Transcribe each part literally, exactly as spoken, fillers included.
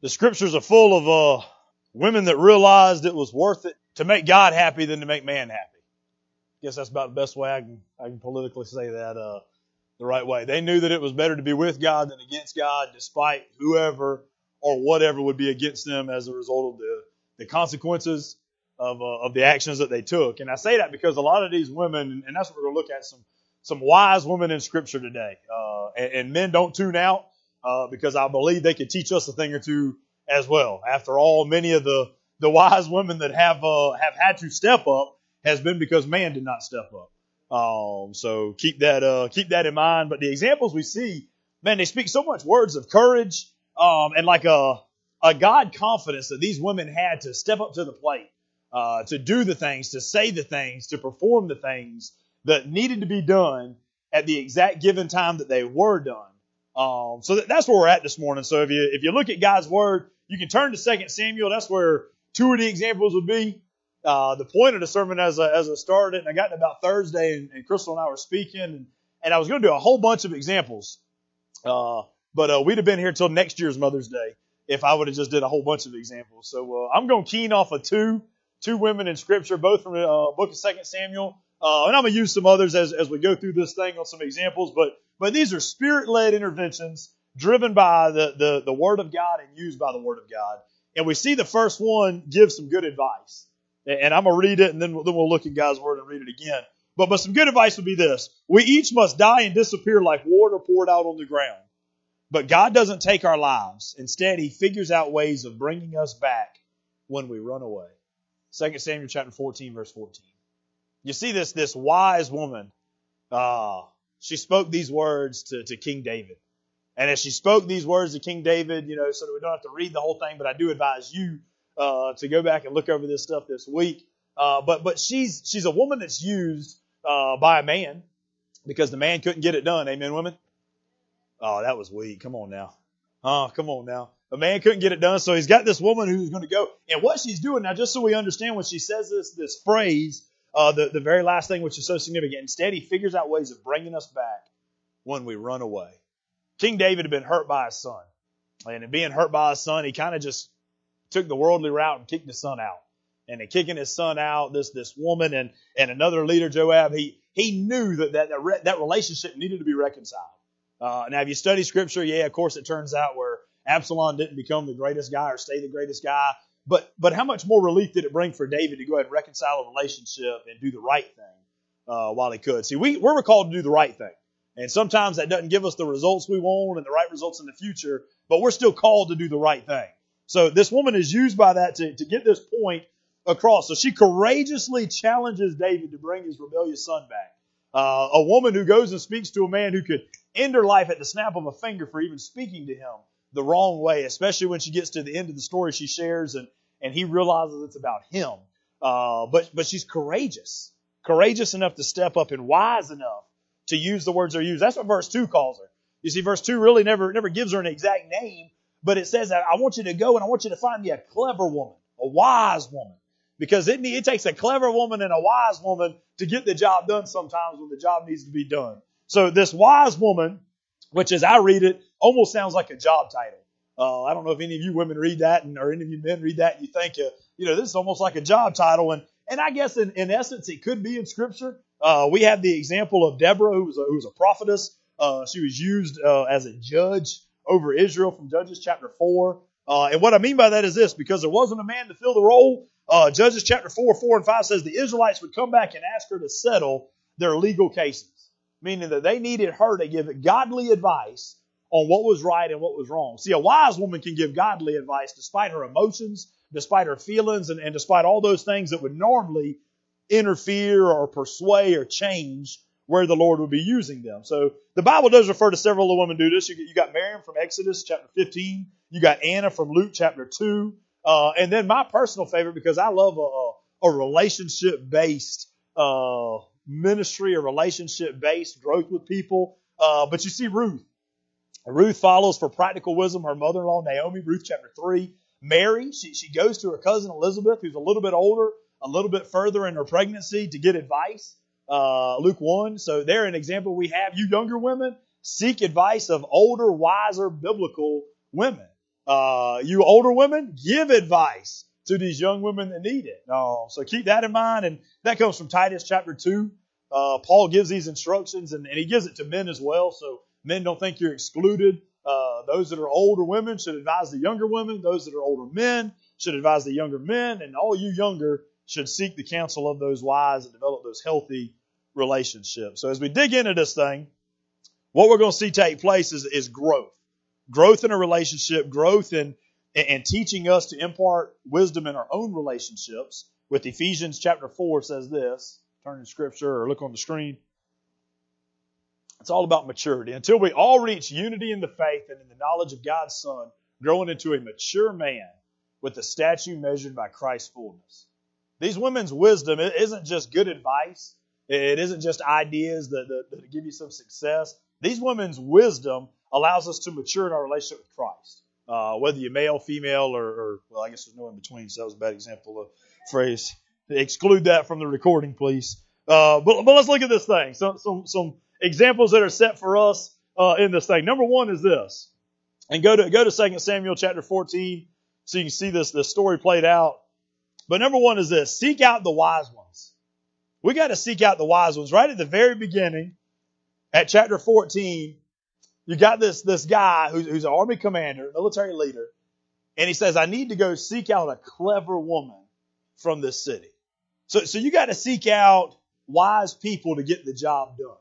The scriptures are full of uh, women that realized it was worth it to make God happy than to make man happy. I guess that's about the best way I can I can politically say that uh, the right way. They knew that it was better to be with God than against God, despite whoever or whatever would be against them as a result of the, the consequences of uh, of the actions that they took. And I say that because a lot of these women, and that's what we're going to look at, some some wise women in Scripture today. Uh, and, and men don't tune out uh, because I believe they could teach us a thing or two as well. After all, many of the the wise women that have uh, have had to step up has been because man did not step up. Um, so keep that uh, keep that in mind. But the examples we see, man, they speak so much words of courage um, and like a a God confidence that these women had to step up to the plate, uh, to do the things, to say the things, to perform the things that needed to be done at the exact given time that they were done. Um, so that, that's where we're at this morning. So if you if you look at God's Word, you can turn to Second Samuel. That's where two of the examples would be. Uh, the point of the sermon as I, as I started, and I got to about Thursday, and, and Crystal and I were speaking, and, and I was going to do a whole bunch of examples. Uh, but uh, we'd have been here till next year's Mother's Day if I would have just did a whole bunch of examples. So uh, I'm going to keen off of two, two women in Scripture, both from the uh, book of Second Samuel. Uh, and I'm going to use some others as, as we go through this thing on some examples. But but these are Spirit-led interventions driven by the, the, the Word of God and used by the Word of God. And we see the first one give some good advice. And I'm going to read it, and then we'll, then we'll look at God's Word and read it again. But, but some good advice would be this. We each must die and disappear like water poured out on the ground. But God doesn't take our lives. Instead, He figures out ways of bringing us back when we run away. Second Samuel chapter fourteen, verse fourteen. You see this, this wise woman, uh, she spoke these words to, to King David. And as she spoke these words to King David, you know, so that we don't have to read the whole thing, but I do advise you Uh, to go back and look over this stuff this week. Uh, but, but she's, she's a woman that's used, uh, by a man because the man couldn't get it done. Amen, women? Oh, that was weak. Come on now. Oh, come on now. A man couldn't get it done. So he's got this woman who's going to go. And what she's doing now, just so we understand when she says this, this phrase, uh, the, the very last thing, which is so significant. Instead, he figures out ways of bringing us back when we run away. King David had been hurt by his son. And in being hurt by his son, he kind of just took the worldly route and kicked his son out. And in kicking his son out, this this woman and, and another leader, Joab, he he knew that that, that, re, that relationship needed to be reconciled. Uh, now, if you study Scripture, yeah, of course, it turns out where Absalom didn't become the greatest guy or stay the greatest guy. But but how much more relief did it bring for David to go ahead and reconcile a relationship and do the right thing uh, while he could? See, we, we're called to do the right thing. And sometimes that doesn't give us the results we want and the right results in the future, but we're still called to do the right thing. So this woman is used by that to, to get this point across. So she courageously challenges David to bring his rebellious son back. Uh, a woman who goes and speaks to a man who could end her life at the snap of a finger for even speaking to him the wrong way, especially when she gets to the end of the story she shares and, and he realizes it's about him. Uh, but, but she's courageous, courageous enough to step up and wise enough to use the words that are used. That's what verse two calls her. You see, verse two really never, never gives her an exact name. But it says that I want you to go and I want you to find me a clever woman, a wise woman. Because it, it takes a clever woman and a wise woman to get the job done sometimes when the job needs to be done. So this wise woman, which as I read it, almost sounds like a job title. Uh, I don't know if any of you women read that and or any of you men read that and you think, uh, you know, this is almost like a job title. And and I guess in, in essence it could be in Scripture. Uh, we have the example of Deborah, who was a, who was a prophetess. Uh, she was used uh, as a judge over Israel from Judges chapter four. Uh, and what I mean by that is this, because there wasn't a man to fill the role, uh, Judges chapter four, four and five says the Israelites would come back and ask her to settle their legal cases, meaning that they needed her to give godly advice on what was right and what was wrong. See, a wise woman can give godly advice despite her emotions, despite her feelings, and, and despite all those things that would normally interfere or persuade or change where the Lord would be using them. So the Bible does refer to several of the women do this. You, you got Miriam from Exodus chapter fifteen. You got Anna from Luke chapter two. Uh, and then my personal favorite, because I love a, a relationship-based uh, ministry, a relationship-based growth with people. Uh, but you see Ruth. Ruth follows for practical wisdom her mother-in-law Naomi, Ruth chapter three. Mary, she, she goes to her cousin Elizabeth, who's a little bit older, a little bit further in her pregnancy to get advice. Uh, Luke one. So there an example we have. You younger women, seek advice of older, wiser, biblical women. Uh, you older women, give advice to these young women that need it. Uh, so keep that in mind. And that comes from Titus chapter two. Uh, Paul gives these instructions, and, and he gives it to men as well. So men don't think you're excluded. Uh, those that are older women should advise the younger women. Those that are older men should advise the younger men. And all you younger should seek the counsel of those wise and develop those healthy relationships. So as we dig into this thing, what we're going to see take place is, is growth. Growth in a relationship, growth in, in teaching us to impart wisdom in our own relationships. With Ephesians chapter four says this, turn in scripture or look on the screen. It's all about maturity. Until we all reach unity in the faith and in the knowledge of God's Son, growing into a mature man with the stature measured by Christ's fullness. These women's wisdom it isn't just good advice. It isn't just ideas that, that, that give you some success. These women's wisdom allows us to mature in our relationship with Christ. Uh, whether you're male, female, or, or, well, I guess there's no in between, so that was a bad example of phrase. Exclude that from the recording, please. Uh, but, but let's look at this thing. Some, some, some examples that are set for us uh, in this thing. Number one is this. And go to, go to Second Samuel chapter fourteen so you can see this, this story played out. But number one is this. Seek out the wise ones. We got to seek out the wise ones. Right at the very beginning, at chapter fourteen, you got this, this guy who's, who's an army commander, military leader, and he says, I need to go seek out a clever woman from this city. So, so you got to seek out wise people to get the job done.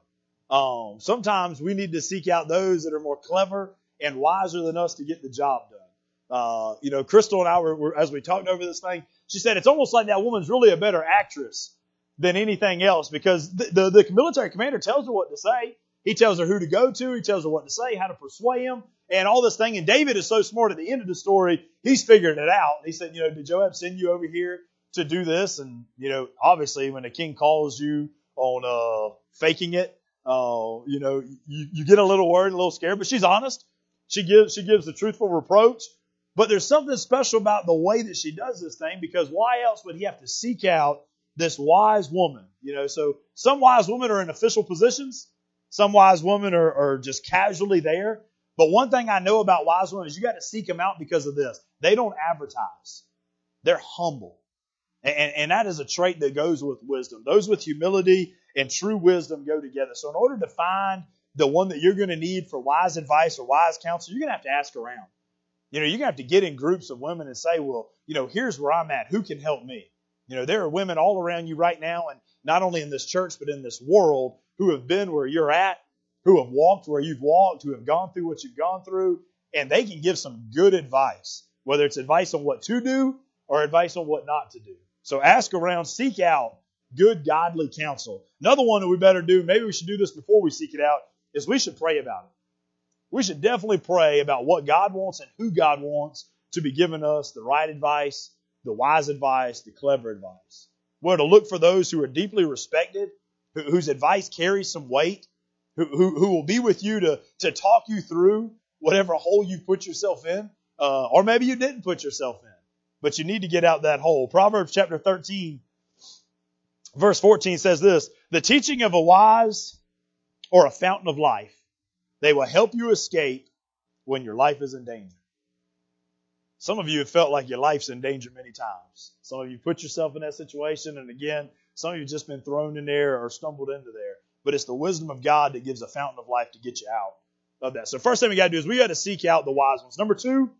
Um, sometimes we need to seek out those that are more clever and wiser than us to get the job done. Uh, you know, Crystal and I were, were, as we talked over this thing, she said it's almost like that woman's really a better actress than anything else because the, the, the military commander tells her what to say. He tells her who to go to. He tells her what to say, how to persuade him, and all this thing. And David is so smart at the end of the story, he's figured it out. He said, you know, did Joab send you over here to do this? And, you know, obviously when the king calls you on uh, faking it, uh, you know, you, you get a little worried, a little scared, but she's honest. She gives, she gives the truthful reproach. But there's something special about the way that she does this thing because why else would he have to seek out this wise woman? You know, so some wise women are in official positions. Some wise women are, are just casually there. But one thing I know about wise women is you got to seek them out because of this. They don't advertise. They're humble. And, and that is a trait that goes with wisdom. Those with humility and true wisdom go together. So in order to find the one that you're going to need for wise advice or wise counsel, you're going to have to ask around. You know, you're going to have to get in groups of women and say, well, you know, here's where I'm at. Who can help me? You know, there are women all around you right now, and not only in this church, but in this world, who have been where you're at, who have walked where you've walked, who have gone through what you've gone through, and they can give some good advice, whether it's advice on what to do or advice on what not to do. So ask around, seek out good, godly counsel. Another one that we better do, maybe we should do this before we seek it out, is we should pray about it. We should definitely pray about what God wants and who God wants to be giving us the right advice, the wise advice, the clever advice. We're to look for those who are deeply respected, whose advice carries some weight, who, who, who will be with you to, to talk you through whatever hole you put yourself in, uh, or maybe you didn't put yourself in, but you need to get out that hole. Proverbs chapter thirteen, verse fourteen says this, the teaching of a wise or a fountain of life, they will help you escape when your life is in danger. Some of you have felt like your life's in danger many times. Some of you put yourself in that situation, and again, some of you have just been thrown in there or stumbled into there. But it's the wisdom of God that gives a fountain of life to get you out of that. So first thing we got to do is we got to seek out the wise ones. Number two,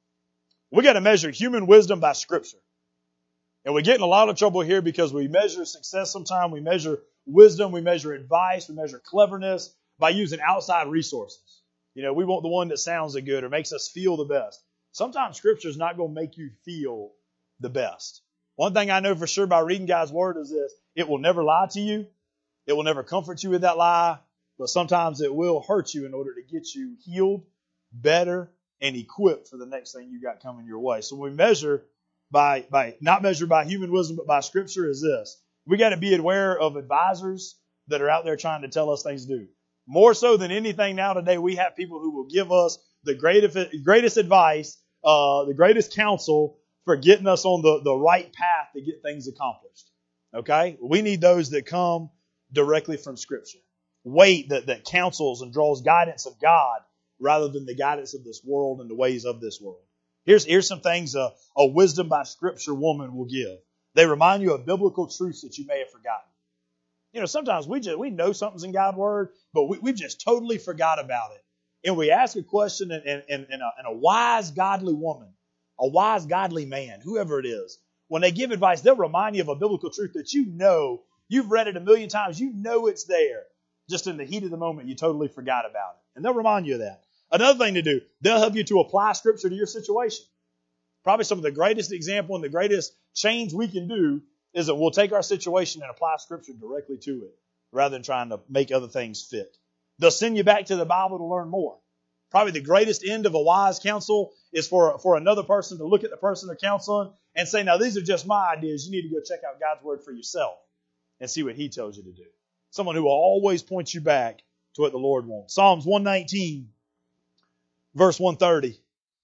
we got to measure human wisdom by Scripture. And we get in a lot of trouble here because we measure success sometimes. We measure wisdom. We measure advice. We measure cleverness by using outside resources. You know, we want the one that sounds good or makes us feel the best. Sometimes Scripture is not going to make you feel the best. One thing I know for sure by reading God's Word is this. It will never lie to you. It will never comfort you with that lie. But sometimes it will hurt you in order to get you healed, better, and equipped for the next thing you got coming your way. So when we measure by, by not measure by human wisdom, but by Scripture is this. We got to be aware of advisors that are out there trying to tell us things to do. More so than anything now today, we have people who will give us the greatest, greatest advice, uh, the greatest counsel for getting us on the, the right path to get things accomplished. Okay? We need those that come directly from Scripture. Weight that, that counsels and draws guidance of God rather than the guidance of this world and the ways of this world. Here's, here's some things a, a wisdom by scripture woman will give. They remind you of biblical truths that you may have forgotten. You know, sometimes we just, we know something's in God's word, but we, we've just totally forgot about it. And we ask a question, and, and, and, and, a, and a wise, godly woman, a wise, godly man, whoever it is, when they give advice, they'll remind you of a biblical truth that you know, you've read it a million times, you know it's there. Just in the heat of the moment, you totally forgot about it. And they'll remind you of that. Another thing to do, they'll help you to apply scripture to your situation. Probably some of the greatest example and the greatest change we can do is that we'll take our situation and apply scripture directly to it rather than trying to make other things fit. They'll send you back to the Bible to learn more. Probably the greatest end of a wise counsel is for, for another person to look at the person they're counseling and say, now these are just my ideas. You need to go check out God's word for yourself and see what he tells you to do. Someone who will always point you back to what the Lord wants. Psalms one nineteen, verse one thirty.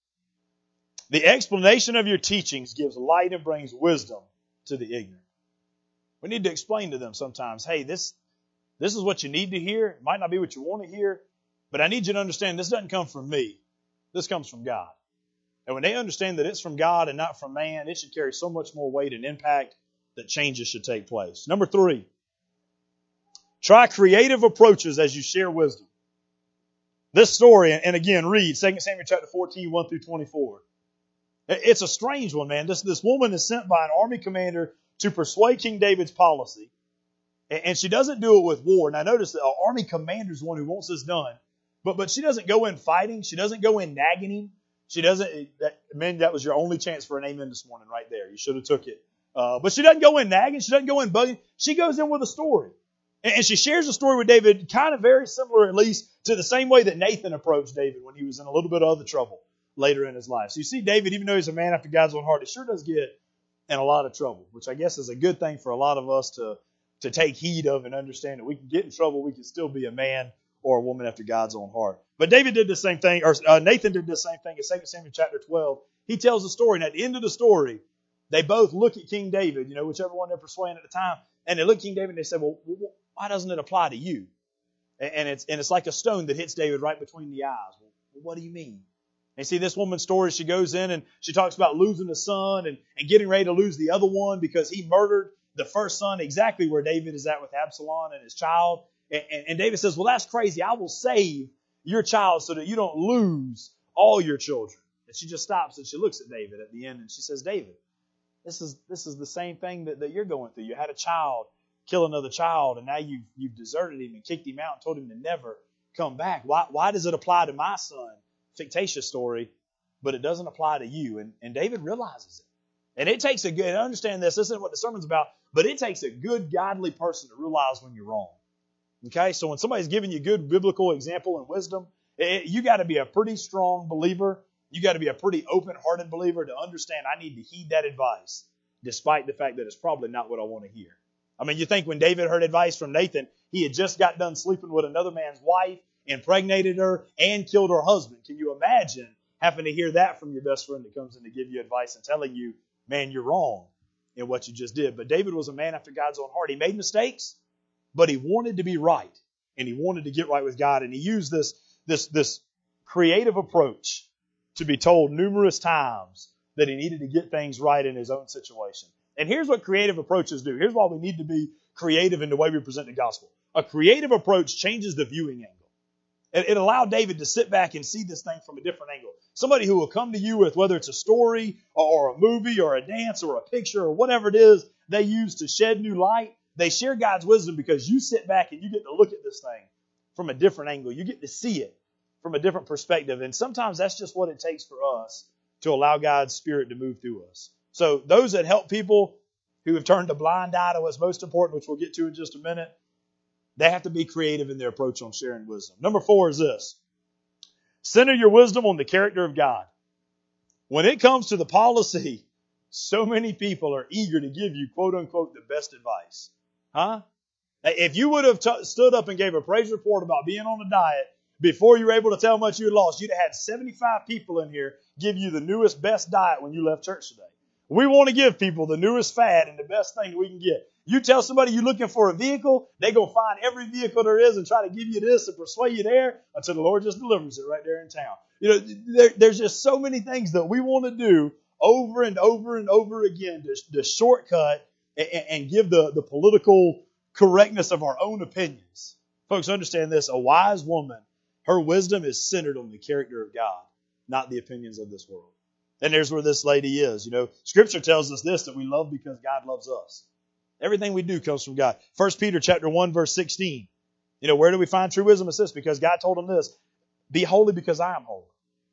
The explanation of your teachings gives light and brings wisdom to the ignorant. We need to explain to them sometimes, hey, this, this is what you need to hear. It might not be what you want to hear, but I need you to understand this doesn't come from me. This comes from God. And when they understand that it's from God and not from man, it should carry so much more weight and impact that changes should take place. Number three, try creative approaches as you share wisdom. This story, and again, read Second Samuel chapter fourteen, one through twenty-four. It's a strange one, man. This, this woman is sent by an army commander to persuade King David's policy. And she doesn't do it with war. Now notice that an army commander is the one who wants this done. But, but she doesn't go in fighting. She doesn't go in nagging him. She doesn't, that, man, that was your only chance for an amen this morning right there. You should have took it. Uh, but she doesn't go in nagging. She doesn't go in bugging. She goes in with a story. And, and she shares a story with David kind of very similar, at least, to the same way that Nathan approached David when he was in a little bit of other trouble later in his life. So you see David, even though he's a man after God's own heart, he sure does get in a lot of trouble, which I guess is a good thing for a lot of us to, to take heed of and understand that we can get in trouble. We can still be a man or a woman after God's own heart. But David did the same thing, or uh, Nathan did the same thing in Second Samuel chapter twelve. He tells the story, and at the end of the story, they both look at King David, you know, whichever one they're persuading at the time, and they look at King David and they say, well, why doesn't it apply to you? And it's, and it's like a stone that hits David right between the eyes. Well, what do you mean? And see this woman's story, she goes in and she talks about losing a son and, and getting ready to lose the other one because he murdered the first son, exactly where David is at with Absalom and his child. And, and, and David says, well, that's crazy. I will save your child so that you don't lose all your children. And she just stops and she looks at David at the end and she says, David, this is this is the same thing that, that you're going through. You had a child kill another child, and now you've, you've deserted him and kicked him out and told him to never come back. Why, why does it apply to my son? Fictitious story, but it doesn't apply to you. And, and David realizes it. And it takes a good, and understand this, this isn't what the sermon's about, but it takes a good, godly person to realize when you're wrong. Okay? So when somebody's giving you good biblical example and wisdom, it, you got to be a pretty strong believer. You got to be a pretty open-hearted believer to understand I need to heed that advice, despite the fact that it's probably not what I want to hear. I mean, you think when David heard advice from Nathan, he had just got done sleeping with another man's wife, impregnated her, and killed her husband. Can you imagine having to hear that from your best friend that comes in to give you advice and telling you, man, you're wrong in what you just did? But David was a man after God's own heart. He made mistakes, but he wanted to be right, and he wanted to get right with God, and he used this, this, this creative approach to be told numerous times that he needed to get things right in his own situation. And here's what creative approaches do. Here's why we need to be creative in the way we present the gospel. A creative approach changes the viewing angle. It, it allowed David to sit back and see this thing from a different angle. Somebody who will come to you with, whether it's a story or a movie or a dance or a picture or whatever it is they use to shed new light, they share God's wisdom because you sit back and you get to look at this thing from a different angle. You get to see it from a different perspective. And sometimes that's just what it takes for us to allow God's Spirit to move through us. So those that help people who have turned a blind eye to what's most important, which we'll get to in just a minute, they have to be creative in their approach on sharing wisdom. Number four is this. Center your wisdom on the character of God. When it comes to the policy, so many people are eager to give you, quote unquote, the best advice. Huh? If you would have t- stood up and gave a praise report about being on a diet before you were able to tell how much you had lost, you'd have had seventy-five people in here give you the newest, best diet when you left church today. We want to give people the newest fad and the best thing that we can get. You tell somebody you're looking for a vehicle, they go find every vehicle there is and try to give you this and persuade you there until the Lord just delivers it right there in town. You know, there, there's just so many things that we want to do over and over and over again to, to shortcut and, and give the, the political correctness of our own opinions. Folks, understand this. A wise woman, her wisdom is centered on the character of God, not the opinions of this world. And there's where this lady is. You know, Scripture tells us this, that we love because God loves us. Everything we do comes from God. First Peter chapter one, verse sixteen. You know, where do we find true wisdom? It says, because God told him this, be holy because I am holy.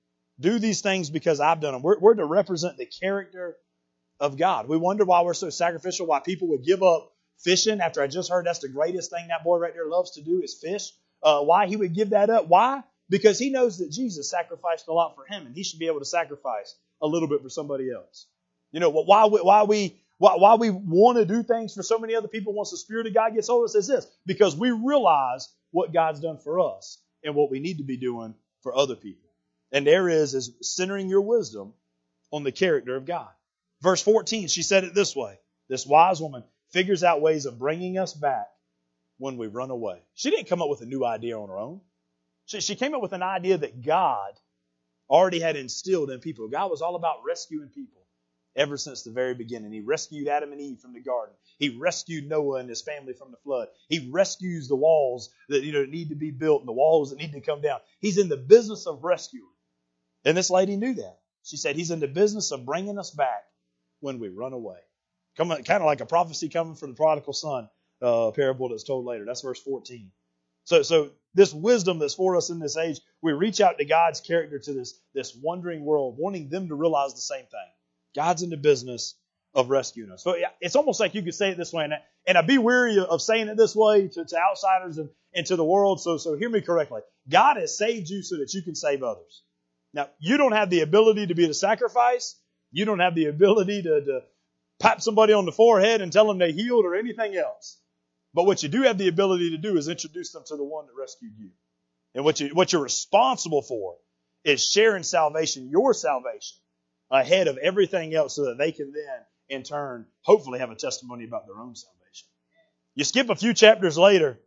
Do these things because I've done them. We're, we're to represent the character of God. We wonder why we're so sacrificial, why people would give up fishing after I just heard that's the greatest thing that boy right there loves to do is fish. Uh, why he would give that up. Why? Because he knows that Jesus sacrificed a lot for him and he should be able to sacrifice a little bit for somebody else. You know, why we, why we, why, why we want to do things for so many other people once the Spirit of God gets hold of us is this, because we realize what God's done for us and what we need to be doing for other people. And there is, is centering your wisdom on the character of God. Verse fourteen, she said it this way. This wise woman figures out ways of bringing us back when we run away. She didn't come up with a new idea on her own. She, she came up with an idea that God already had instilled in people. God was all about rescuing people ever since the very beginning. He rescued Adam and Eve from the garden. He rescued Noah and his family from the flood. He rescues the walls that, you know, need to be built and the walls that need to come down. He's in the business of rescuing. And this lady knew that. She said he's in the business of bringing us back when we run away. Come, kind of like a prophecy coming from the prodigal son, uh, parable that's told later. That's verse fourteen. So, so this wisdom that's for us in this age, we reach out to God's character to this, this wandering world, wanting them to realize the same thing. God's in the business of rescuing us. So it's almost like you could say it this way, and, and I'd be weary of saying it this way to, to outsiders and, and to the world. So, so hear me correctly. God has saved you so that you can save others. Now, you don't have the ability to be the sacrifice. You don't have the ability to, to pat somebody on the forehead and tell them they healed or anything else. But what you do have the ability to do is introduce them to the one that rescued you. And what you, what you're responsible for is sharing salvation, your salvation, ahead of everything else so that they can then, in turn, hopefully have a testimony about their own salvation. You skip a few chapters later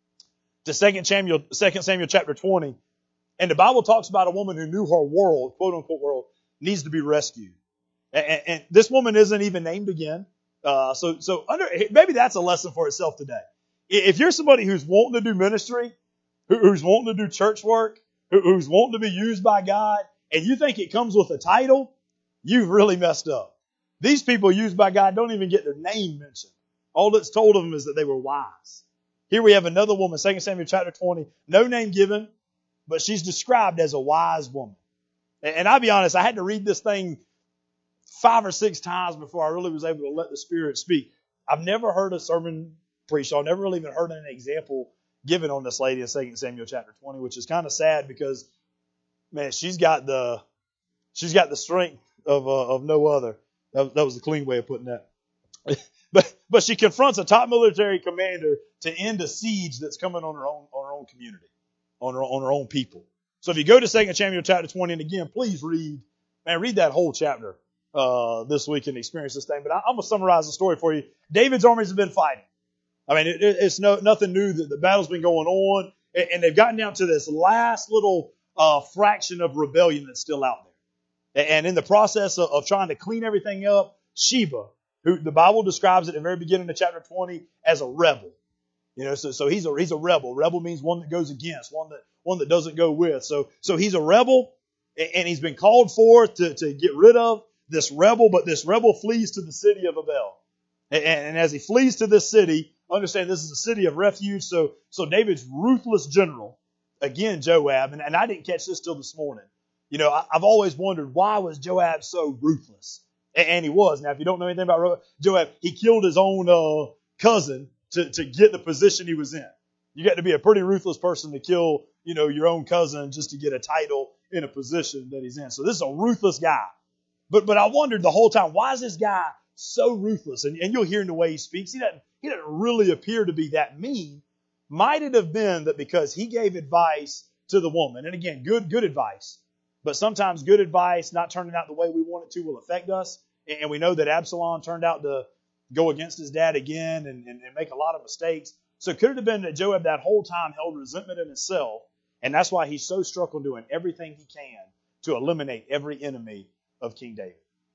to Second Samuel, Second Samuel chapter twenty, and the Bible talks about a woman who knew her world, quote unquote world, needs to be rescued. And, and this woman isn't even named again. Uh, so, so under, maybe that's a lesson for itself today. If you're somebody who's wanting to do ministry, who, who's wanting to do church work, who, who's wanting to be used by God, and you think it comes with a title, you've really messed up. These people used by God don't even get their name mentioned. All that's told of them is that they were wise. Here we have another woman, Second Samuel chapter twenty, no name given, but she's described as a wise woman. And, and I'll be honest, I had to read this thing five or six times before I really was able to let the Spirit speak. I've never heard a sermon preached. I've never really even heard an example given on this lady in Second Samuel chapter twenty, which is kind of sad because, man, she's got the she's got the strength of uh, of no other. That, that was the clean way of putting that. but but she confronts a top military commander to end a siege that's coming on her own on her own community, on her on her own people. So if you go to Second Samuel chapter twenty, and again, please read, man, read that whole chapter uh, this week and experience this thing. But I, I'm gonna summarize the story for you. David's armies have been fighting. I mean, it, it's no nothing new that the battle's been going on, and, and they've gotten down to this last little uh, fraction of rebellion that's still out there. And in the process of, of trying to clean everything up, Sheba, who the Bible describes at the very beginning of chapter twenty as a rebel. You know, so, so he's a, he's a rebel. Rebel means one that goes against, one that, one that doesn't go with. So, so he's a rebel, and he's been called forth to, to get rid of this rebel, but this rebel flees to the city of Abel. And, and as he flees to this city, understand this is a city of refuge. So, so David's ruthless general, again, Joab, and, and I didn't catch this till this morning. You know, I, I've always wondered, why was Joab so ruthless? And, and he was. Now, if you don't know anything about Joab, he killed his own uh, cousin to, to get the position he was in. You got to be a pretty ruthless person to kill, you know, your own cousin just to get a title in a position that he's in. So this is a ruthless guy. But but I wondered the whole time, why is this guy so ruthless? And, and you'll hear in the way he speaks, he doesn't, he doesn't really appear to be that mean. Might it have been that because he gave advice to the woman, and again, good good advice, but sometimes good advice not turning out the way we want it to will affect us. And we know that Absalom turned out to go against his dad again and, and, and make a lot of mistakes. So could it have been that Joab that whole time held resentment in himself And that's why he's so struck on doing everything he can to eliminate every enemy of King David.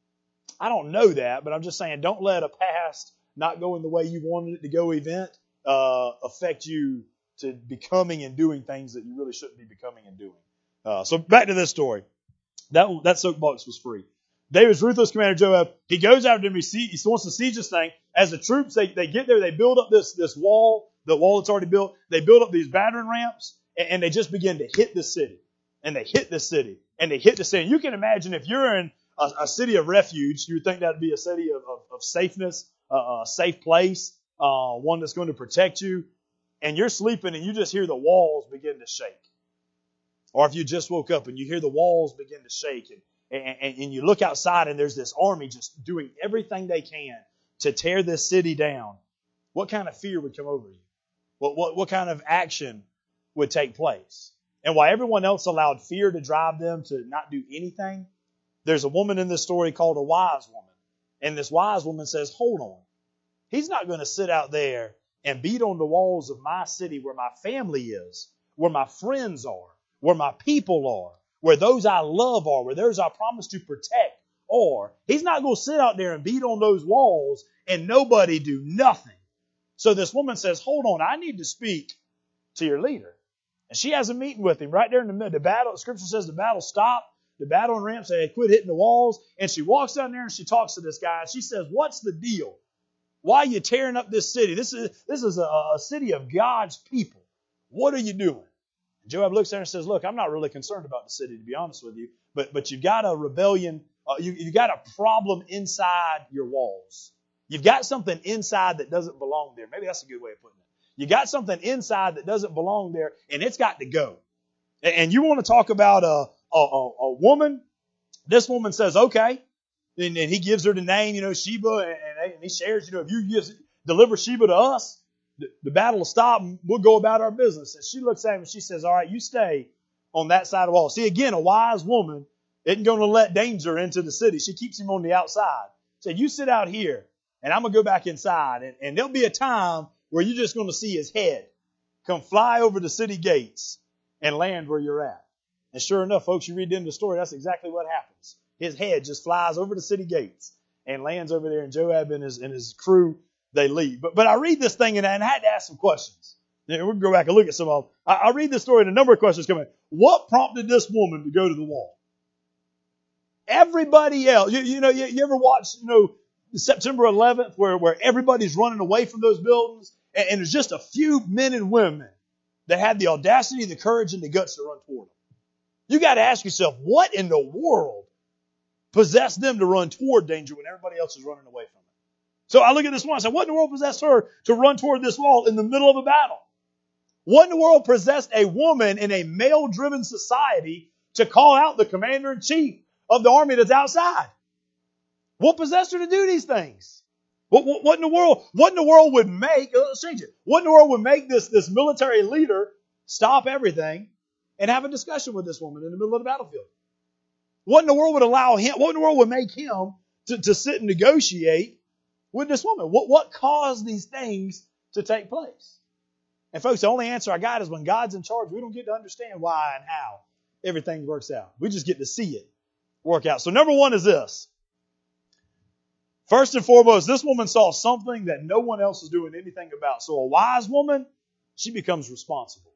I don't know that, but I'm just saying don't let a past not going the way you wanted it to go event uh, affect you to becoming and doing things that you really shouldn't be becoming and doing. Uh, so back to this story. That that soapbox was free. David's ruthless commander Joab, he goes after him. He, see, he wants to siege this thing. As the troops, they, they get there, they build up this, this wall, the wall that's already built. They build up these battering ramps, and, and they just begin to hit the city. And they hit the city. And they hit the city. You can imagine if you're in a, a city of refuge, you would think that would be a city of, of, of safeness, uh, a safe place, uh, one that's going to protect you. And you're sleeping and you just hear the walls begin to shake. Or if you just woke up and you hear the walls begin to shake and And, and, and you look outside and there's this army just doing everything they can to tear this city down, what kind of fear would come over you? What, what, what kind of action would take place? And while everyone else allowed fear to drive them to not do anything, there's a woman in this story called a wise woman. And this wise woman says, hold on. He's not going to sit out there and beat on the walls of my city where my family is, where my friends are, where my people are, where those I love are, where those I promise to protect are. He's not going to sit out there and beat on those walls and nobody do nothing. So this woman says, hold on, I need to speak to your leader. And she has a meeting with him right there in the middle. The battle, the scripture says the battle stopped. The battle ramps, they quit hitting the walls. And she walks down there and she talks to this guy. And she says, what's the deal? Why are you tearing up this city? This is, this is a, a city of God's people. What are you doing? Joab looks at her and says, look, I'm not really concerned about the city, to be honest with you, but but you've got a rebellion, uh, you, you've got a problem inside your walls. You've got something inside that doesn't belong there. Maybe that's a good way of putting it. You got something inside that doesn't belong there, and it's got to go. And, and you want to talk about a, a, a, a woman? This woman says, okay. And, and he gives her the name, you know, Sheba, and, and he shares, you know, if you just deliver Sheba to us, The, the battle will stop and we'll go about our business. And she looks at him and she says, all right, you stay on that side of the wall. See, again, a wise woman isn't going to let danger into the city. She keeps him on the outside. Say, you sit out here and I'm going to go back inside. And, and there'll be a time where you're just going to see his head come fly over the city gates and land where you're at. And sure enough, folks, you read the end of the story, that's exactly what happens. His head just flies over the city gates and lands over there, and Joab and his, and his crew, they leave. But but I read this thing and I had to ask some questions. We can go back and look at some of them. I, I read this story and a number of questions come in. What prompted this woman to go to the wall? Everybody else, you, you know, you, you ever watch, you know, September eleventh where, where everybody's running away from those buildings and, and there's just a few men and women that had the audacity, the courage, and the guts to run toward them. You got to ask yourself, what in the world possessed them to run toward danger when everybody else is running away from it? So I look at this one and say, what in the world possessed her to run toward this wall in the middle of a battle? What in the world possessed a woman in a male-driven society to call out the commander-in-chief of the army that's outside? What possessed her to do these things? What, what, what in the world? What in the world would make? Let's change it. What in the world would make this this military leader stop everything and have a discussion with this woman in the middle of the battlefield? What in the world would allow him? What in the world would make him to, to sit and negotiate with this woman? What what caused these things to take place? And folks, the only answer I got is when God's in charge, we don't get to understand why and how everything works out. We just get to see it work out. So number one is this. First and foremost, this woman saw something that no one else is doing anything about. So a wise woman, she becomes responsible.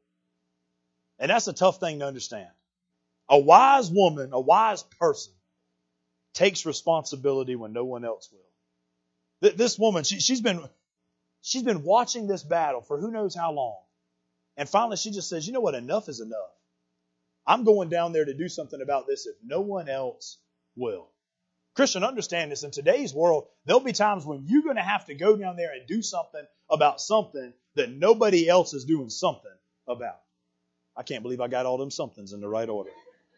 And that's a tough thing to understand. A wise woman, a wise person, takes responsibility when no one else will. This woman, she, she's been she's been watching this battle for who knows how long. And finally she just says, you know what, enough is enough. I'm going down there to do something about this if no one else will. Christian, understand this. In today's world, there'll be times when you're going to have to go down there and do something about something that nobody else is doing something about. I can't believe I got all them somethings in the right order.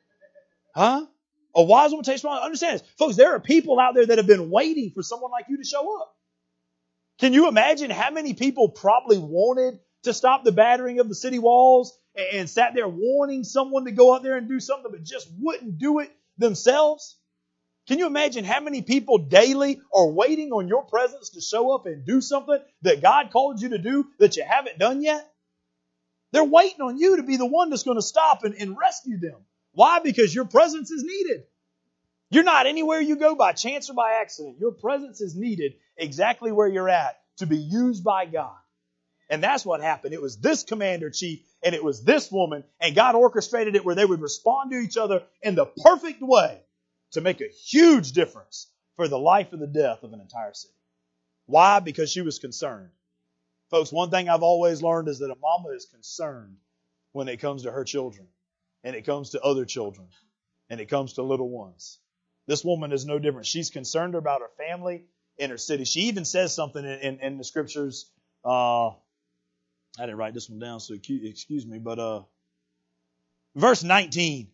Huh? A wise woman takes responsibility. Understand this. Folks, there are people out there that have been waiting for someone like you to show up. Can you imagine how many people probably wanted to stop the battering of the city walls and sat there wanting someone to go out there and do something but just wouldn't do it themselves? Can you imagine how many people daily are waiting on your presence to show up and do something that God called you to do that you haven't done yet? They're waiting on you to be the one that's going to stop and, and rescue them. Why? Because your presence is needed. You're not anywhere you go by chance or by accident. Your presence is needed exactly where you're at to be used by God. And that's what happened. It was this commander-chief and it was this woman, and God orchestrated it where they would respond to each other in the perfect way to make a huge difference for the life or the death of an entire city. Why? Because she was concerned. Folks, one thing I've always learned is that a mama is concerned when it comes to her children, and it comes to other children, and it comes to little ones. This woman is no different. She's concerned about her family and her city. She even says something in, in, in the scriptures. Uh, I didn't write this one down, so excuse me. But uh, verse nineteen,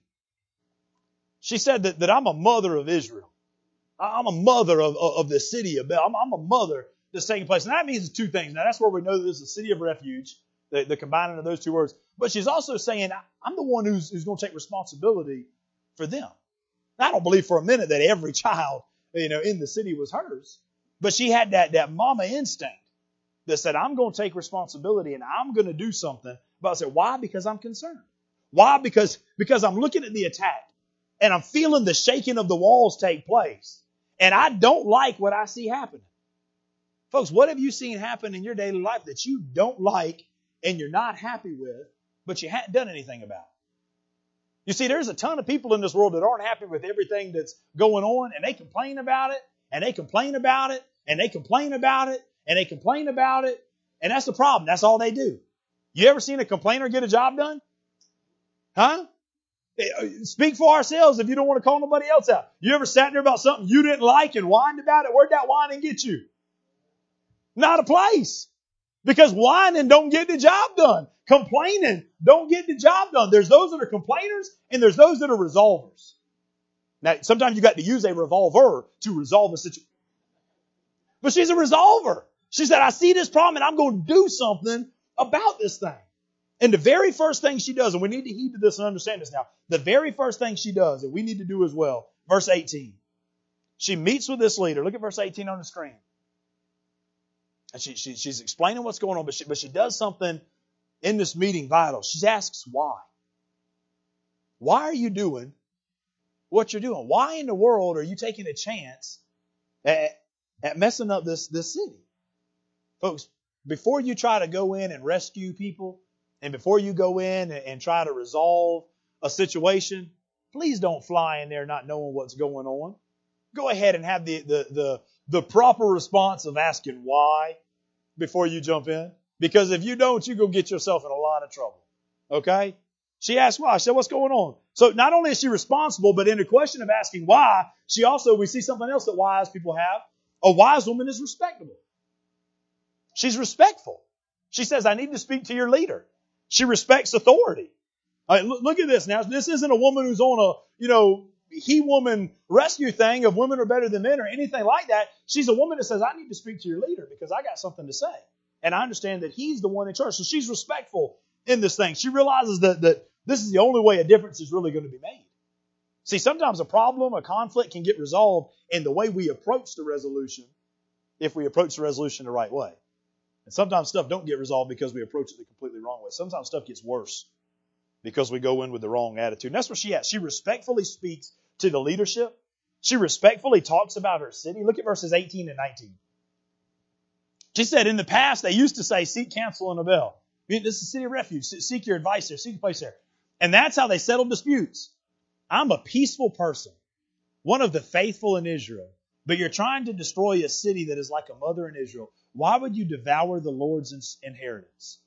she said that, that I'm a mother of Israel. I'm a mother of, of, of the city of Bel. I'm, I'm a mother that's taking place. And that means two things. Now, that's where we know that this is a city of refuge, the, the combining of those two words. But she's also saying, I'm the one who's, who's going to take responsibility for them. I don't believe for a minute that every child, you know, in the city was hers. But she had that, that mama instinct that said, I'm going to take responsibility and I'm going to do something. But I said, why? Because I'm concerned. Why? Because, because I'm looking at the attack and I'm feeling the shaking of the walls take place. And I don't like what I see happening. Folks, what have you seen happen in your daily life that you don't like and you're not happy with, but you haven't done anything about? You see, there's a ton of people in this world that aren't happy with everything that's going on, and they complain about it, and they complain about it, and they complain about it, and they complain about it, and that's the problem. That's all they do. You ever seen a complainer get a job done? Huh? Speak for ourselves if you don't want to call nobody else out. You ever sat there about something you didn't like and whined about it? Where'd that whining get you? Not a place. Because whining don't get the job done. Complaining don't get the job done. There's those that are complainers and there's those that are resolvers. Now, sometimes you got to use a revolver to resolve a situation. But she's a resolver. She said, I see this problem and I'm going to do something about this thing. And the very first thing she does, and we need to heed to this and understand this now, the very first thing she does, and we need to do as well, verse eighteen. She meets with this leader. Look at verse eighteen on the screen. And she, she, she's explaining what's going on, but she, but she does something in this meeting vital. She asks why. Why are you doing what you're doing? Why in the world are you taking a chance at, at messing up this, this city? Folks, before you try to go in and rescue people, and before you go in and, and try to resolve a situation, please don't fly in there not knowing what's going on. Go ahead and have the, the, the, the proper response of asking why before you jump in. Because if you don't, you're going to get yourself in a lot of trouble. Okay? She asked why. She said, what's going on? So not only is she responsible, but in the question of asking why, she also, we see something else that wise people have. A wise woman is respectable. She's respectful. She says, I need to speak to your leader. She respects authority. All right, look, look at this now. This isn't a woman who's on a, you know, he-woman rescue thing of women are better than men or anything like that. She's a woman that says, I need to speak to your leader because I got something to say. And I understand that he's the one in charge. So she's respectful in this thing. She realizes that, that this is the only way a difference is really going to be made. See, sometimes a problem, a conflict can get resolved in the way we approach the resolution if we approach the resolution the right way. And sometimes stuff don't get resolved because we approach it the completely wrong way. Sometimes stuff gets worse because we go in with the wrong attitude. And that's where she at. She respectfully speaks to the leadership. She respectfully talks about her city. Look at verses eighteen and nineteen. She said, in the past, they used to say, seek counsel in Abel. This is a city of refuge. Seek your advice there. Seek a place there. And that's how they settled disputes. I'm a peaceful person, one of the faithful in Israel. But you're trying to destroy a city that is like a mother in Israel. Why would you devour the Lord's inheritance?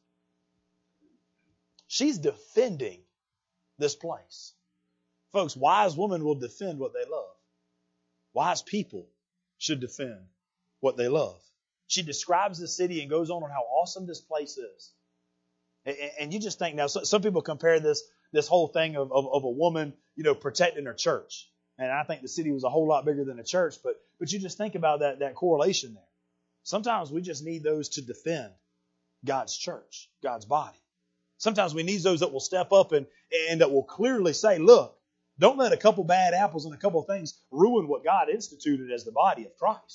She's defending this place. Folks, wise women will defend what they love. Wise people should defend what they love. She describes the city and goes on on how awesome this place is. And you just think now, some people compare this, this whole thing of, of, of a woman, you know, protecting her church. And I think the city was a whole lot bigger than the church, but, but you just think about that, that correlation there. Sometimes we just need those to defend God's church, God's body. Sometimes we need those that will step up and, and that will clearly say, look, don't let a couple bad apples and a couple of things ruin what God instituted as the body of Christ.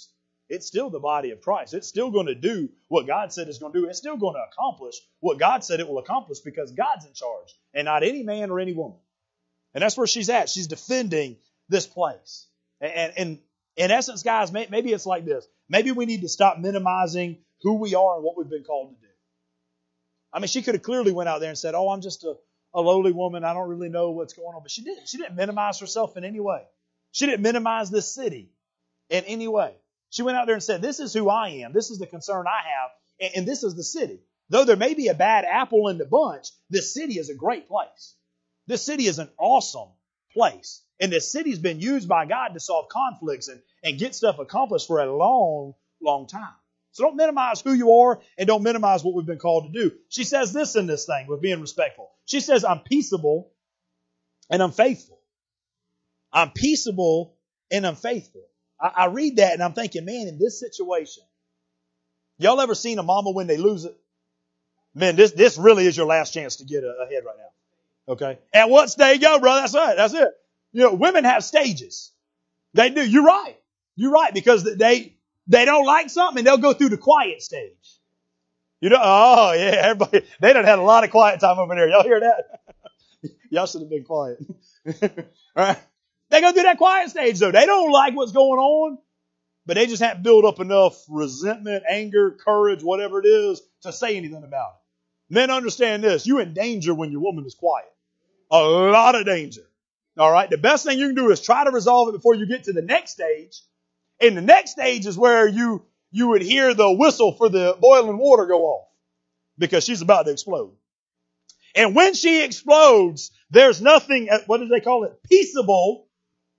It's still the body of Christ. It's still going to do what God said it's going to do. It's still going to accomplish what God said it will accomplish because God's in charge and not any man or any woman. And that's where she's at. She's defending this place. And, and in essence, guys, maybe it's like this. Maybe we need to stop minimizing who we are and what we've been called to do. I mean, she could have clearly went out there and said, oh, I'm just a, a lowly woman. I don't really know what's going on. But she didn't. She didn't minimize herself in any way. She didn't minimize this city in any way. She went out there and said, this is who I am. This is the concern I have. And, and this is the city. Though there may be a bad apple in the bunch, this city is a great place. This city is an awesome place. And this city's been used by God to solve conflicts and, and get stuff accomplished for a long, long time. So don't minimize who you are and don't minimize what we've been called to do. She says this in this thing with being respectful. She says, I'm peaceable and I'm faithful. I'm peaceable and I'm faithful. I, I read that and I'm thinking, man, in this situation, y'all ever seen a mama when they lose it? Man, this, this really is your last chance to get a, ahead right now. Okay. At what stage go, brother? That's right. That's it. You know, women have stages. They do. You're right. You're right. Because they, they don't like something and they'll go through the quiet stage. You know, oh yeah, everybody, they done had a lot of quiet time over there. Y'all hear that? Y'all should have been quiet. All right. They go through that quiet stage though. They don't like what's going on, but they just haven't built up enough resentment, anger, courage, whatever it is to say anything about it. Men understand this. You're in danger when your woman is quiet. A lot of danger. All right. The best thing you can do is try to resolve it before you get to the next stage. And the next stage is where you, you would hear the whistle for the boiling water go off because she's about to explode. And when she explodes, there's nothing, what do they call it? Peaceable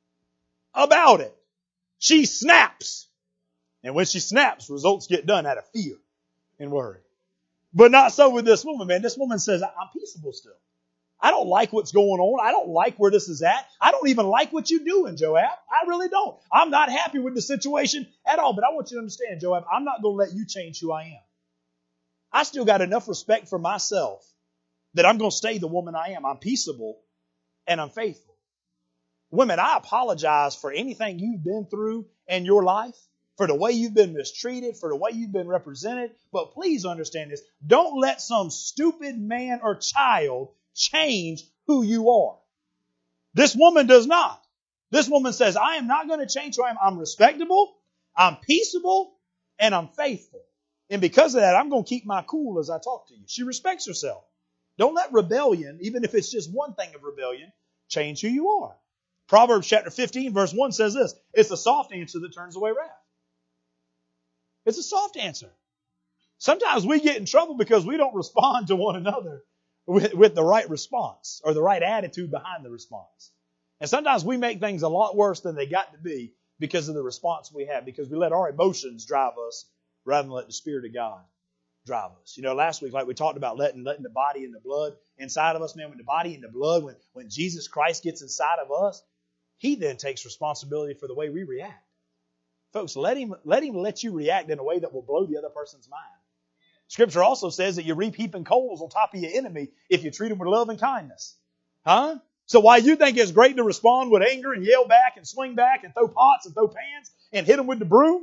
about it. She snaps. And when she snaps, results get done out of fear and worry. But not so with this woman, man. This woman says, I'm peaceable still. I don't like what's going on. I don't like where this is at. I don't even like what you're doing, Joab. I really don't. I'm not happy with the situation at all. But I want you to understand, Joab, I'm not going to let you change who I am. I still got enough respect for myself that I'm going to stay the woman I am. I'm peaceable and I'm faithful. Women, I apologize for anything you've been through in your life, for the way you've been mistreated, for the way you've been represented. But please understand this. Don't let some stupid man or child change who you are. This woman does not. This woman says, I am not going to change who I am. I'm respectable, I'm peaceable, and I'm faithful. And because of that, I'm going to keep my cool as I talk to you. She respects herself. Don't let rebellion, even if it's just one thing of rebellion, change who you are. Proverbs chapter fifteen, verse one says this. It's a soft answer that turns away wrath. It's a soft answer. Sometimes we get in trouble because we don't respond to one another with, with the right response or the right attitude behind the response. And sometimes we make things a lot worse than they got to be because of the response we have, because we let our emotions drive us rather than let the Spirit of God drive us. You know, last week, like we talked about letting, letting the body and the blood inside of us, man, when the body and the blood, when, when Jesus Christ gets inside of us, He then takes responsibility for the way we react. Folks, let him, let him let you react in a way that will blow the other person's mind. Scripture also says that you reap heaping coals on top of your enemy if you treat him with love and kindness. Huh? So while you think it's great to respond with anger and yell back and swing back and throw pots and throw pans and hit him with the broom,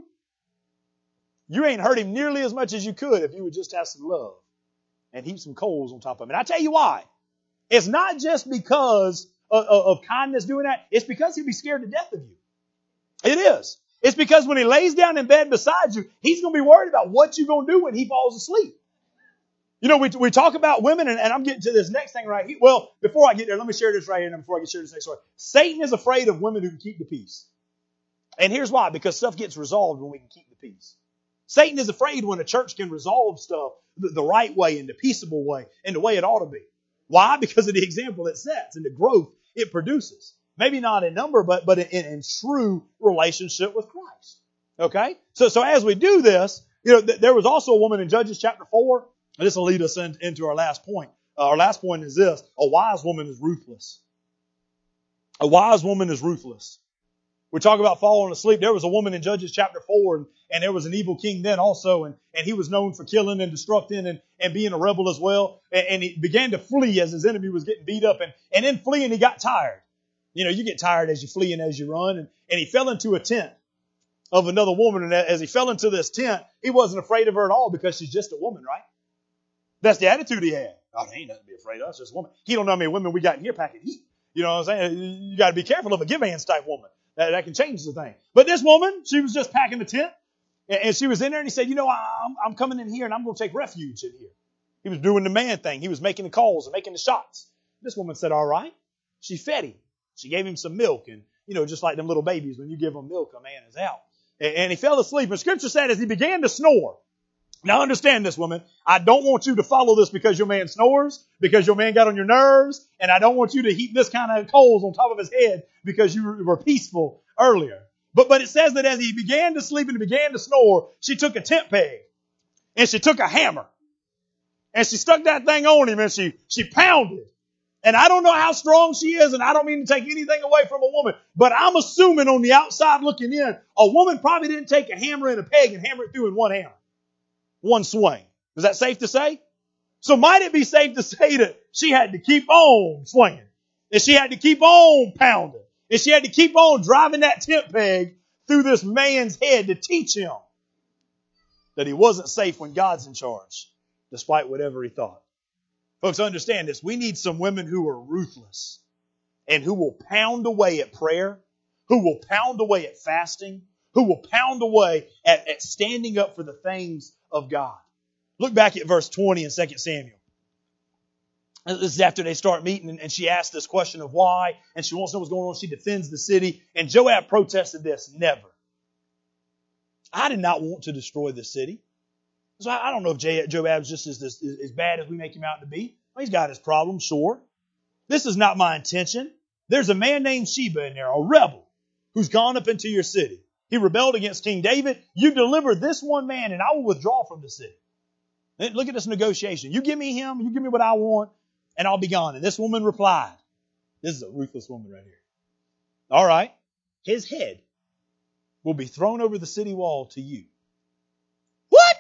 you ain't hurt him nearly as much as you could if you would just have some love and heap some coals on top of him. And I tell you why. It's not just because of, of, of kindness doing that. It's because he'll be scared to death of you. It is. It's because when he lays down in bed beside you, he's going to be worried about what you're going to do when he falls asleep. You know, we we talk about women, and, and I'm getting to this next thing right here. Well, before I get there, let me share this right here, and before I can share this next story. Satan is afraid of women who can keep the peace. And here's why. Because stuff gets resolved when we can keep the peace. Satan is afraid when a church can resolve stuff the, the right way, in the peaceable way, and the way it ought to be. Why? Because of the example it sets and the growth it produces. Maybe not in number, but, but in, in true relationship with Christ. Okay? So, so as we do this, you know, th- there was also a woman in Judges chapter four. And this will lead us in, into our last point. Uh, our last point is this. A wise woman is ruthless. A wise woman is ruthless. We talk about falling asleep. There was a woman in Judges chapter four, and, and there was an evil king then also, and, and he was known for killing and destructing and, and being a rebel as well. And, and he began to flee as his enemy was getting beat up. And, and in fleeing, he got tired. You know, you get tired as you flee and as you run. And, and he fell into a tent of another woman. And as he fell into this tent, he wasn't afraid of her at all because she's just a woman, right? That's the attitude he had. Oh, there ain't nothing to be afraid of. It's just a woman. He don't know how many women we got in here packing heat. You know what I'm saying? You got to be careful of a give hands type woman. That, that can change the thing. But this woman, she was just packing the tent. And she was in there and he said, you know, I'm, I'm coming in here and I'm going to take refuge in here. He was doing the man thing. He was making the calls and making the shots. This woman said, all right. She fed him. She gave him some milk. And, you know, just like them little babies, when you give them milk, a man is out. And, and he fell asleep. And Scripture said as he began to snore. Now understand this, woman. I don't want you to follow this because your man snores, because your man got on your nerves. And I don't want you to heap this kind of coals on top of his head because you were peaceful earlier. But, but it says that as he began to sleep and he began to snore, she took a tent peg and she took a hammer and she stuck that thing on him and she, she pounded. And I don't know how strong she is and I don't mean to take anything away from a woman, but I'm assuming on the outside looking in, a woman probably didn't take a hammer and a peg and hammer it through in one hammer, one swing. Is that safe to say? So might it be safe to say that she had to keep on swinging and she had to keep on pounding? And she had to keep on driving that tent peg through this man's head to teach him that he wasn't safe when God's in charge, despite whatever he thought. Folks, understand this. We need some women who are ruthless and who will pound away at prayer, who will pound away at fasting, who will pound away at, at standing up for the things of God. Look back at verse twenty in Second Samuel. This is after they start meeting, and she asks this question of why, and she wants to know what's going on. She defends the city, and Joab protested this, never. I did not want to destroy the city. So I don't know if Joab's just as, as, as bad as we make him out to be. Well, he's got his problems, sure. This is not my intention. There's a man named Sheba in there, a rebel, who's gone up into your city. He rebelled against King David. You deliver this one man, and I will withdraw from the city. Look at this negotiation. You give me him, you give me what I want, and I'll be gone. And this woman replied, this is a ruthless woman right here. All right, his head will be thrown over the city wall to you. What?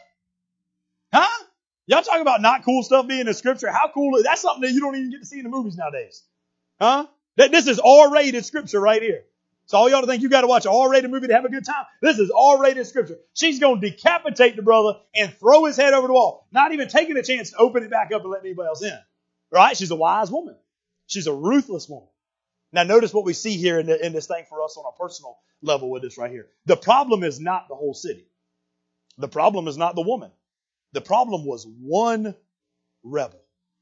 Huh? Y'all talking about not cool stuff being in Scripture? How cool is that's something that you don't even get to see in the movies nowadays. Huh? This is R-rated Scripture right here. So all y'all to think you got to watch an R-rated movie to have a good time. This is R-rated Scripture. She's going to decapitate the brother and throw his head over the wall. Not even taking a chance to open it back up and let anybody else in. Right? She's a wise woman. She's a ruthless woman. Now notice what we see here in, the, in this thing for us on a personal level with this right here. The problem is not the whole city. The problem is not the woman. The problem was one rebel.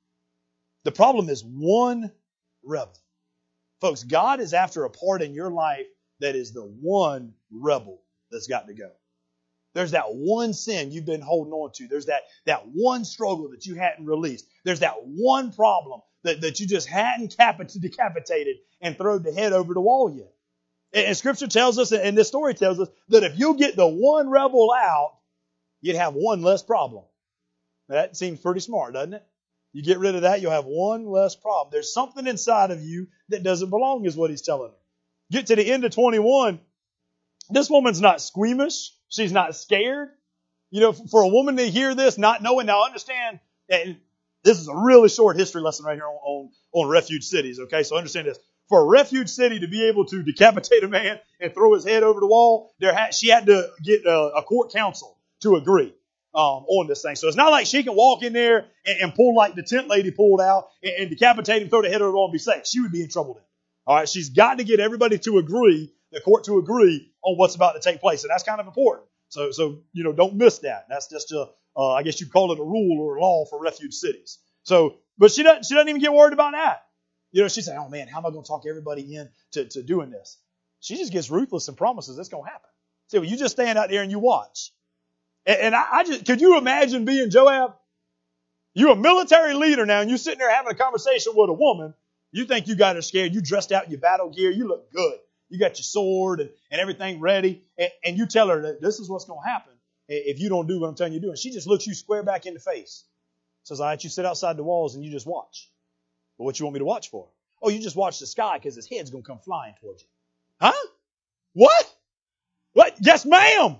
The problem is one rebel. Folks, God is after a part in your life that is the one rebel that's got to go. There's that one sin you've been holding on to. There's that, that one struggle that you hadn't released. There's that one problem that, that you just hadn't decapitated and thrown the head over the wall yet. And, and Scripture tells us, and this story tells us, that if you get the one rebel out, you'd have one less problem. Now, that seems pretty smart, doesn't it? You get rid of that, you'll have one less problem. There's something inside of you that doesn't belong, is what he's telling her. Get to the end of twenty-one. This woman's not squeamish. She's not scared. You know, for a woman to hear this, not knowing, now understand, and this is a really short history lesson right here on, on, on refuge cities, okay? So understand this. For a refuge city to be able to decapitate a man and throw his head over the wall, there had, she had to get a, a court counsel to agree um, on this thing. So it's not like she can walk in there and, and pull like the tent lady pulled out and, and decapitate him, throw the head over the wall and be safe. She would be in trouble then. All right, she's got to get everybody to agree, the court to agree on what's about to take place. And that's kind of important. So, so you know, don't miss that. That's just a, uh, I guess you'd call it a rule or a law for refuge cities. So, but she doesn't, she doesn't even get worried about that. You know, she's saying, oh man, how am I going to talk everybody in to, to doing this? She just gets ruthless and promises it's going to happen. See, well, you just stand out there and you watch. And, and I, I just, could you imagine being Joab? You're a military leader now and you're sitting there having a conversation with a woman. You think you got her scared. You dressed out in your battle gear. You look good. You got your sword and, and everything ready. And, and you tell her that this is what's going to happen if you don't do what I'm telling you to do. And she just looks you square back in the face. Says, all right, you sit outside the walls and you just watch. But what you want me to watch for? Oh, you just watch the sky because his head's going to come flying towards you. Huh? What? What? Yes, ma'am.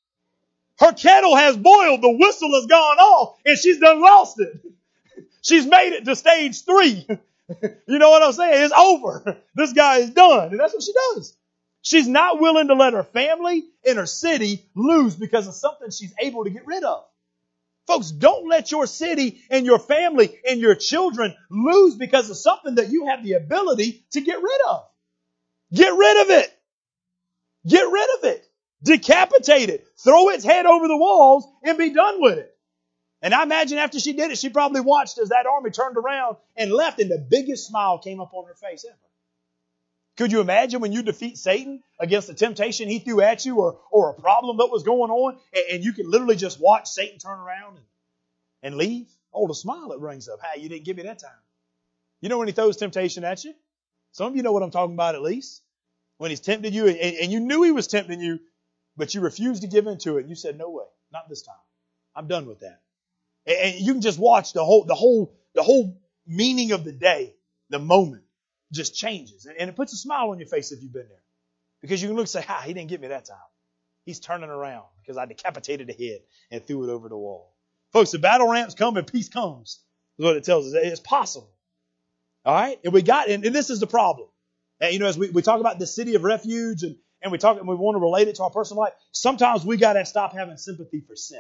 Her kettle has boiled. The whistle has gone off and she's done lost it. She's made it to stage three. You know what I'm saying? It's over. This guy is done. And that's what she does. She's not willing to let her family and her city lose because of something she's able to get rid of. Folks, don't let your city and your family and your children lose because of something that you have the ability to get rid of. Get rid of it. Get rid of it. Decapitate it. Throw its head over the walls and be done with it. And I imagine after she did it, she probably watched as that army turned around and left, and the biggest smile came up on her face ever. Could you imagine when you defeat Satan against the temptation he threw at you, or, or a problem that was going on, and, and you can literally just watch Satan turn around and, and leave? Oh, the smile it brings up. Hey, you didn't give me that time. You know when he throws temptation at you? Some of you know what I'm talking about at least. When he's tempted you, and, and you knew he was tempting you, but you refused to give in to it. You said, no way, not this time. I'm done with that. And, and you can just watch the whole, the whole, the whole meaning of the day, the moment, just changes. And, and it puts a smile on your face if you've been there. Because you can look and say, ah, he didn't get me that time. He's turning around because I decapitated a head and threw it over the wall. Folks, the battle ramps come and peace comes, is what it tells us. It's possible. All right? And we got, and, and this is the problem. And, you know, as we, we talk about the city of refuge, and, and we talk, and we want to relate it to our personal life, sometimes we got to stop having sympathy for sin.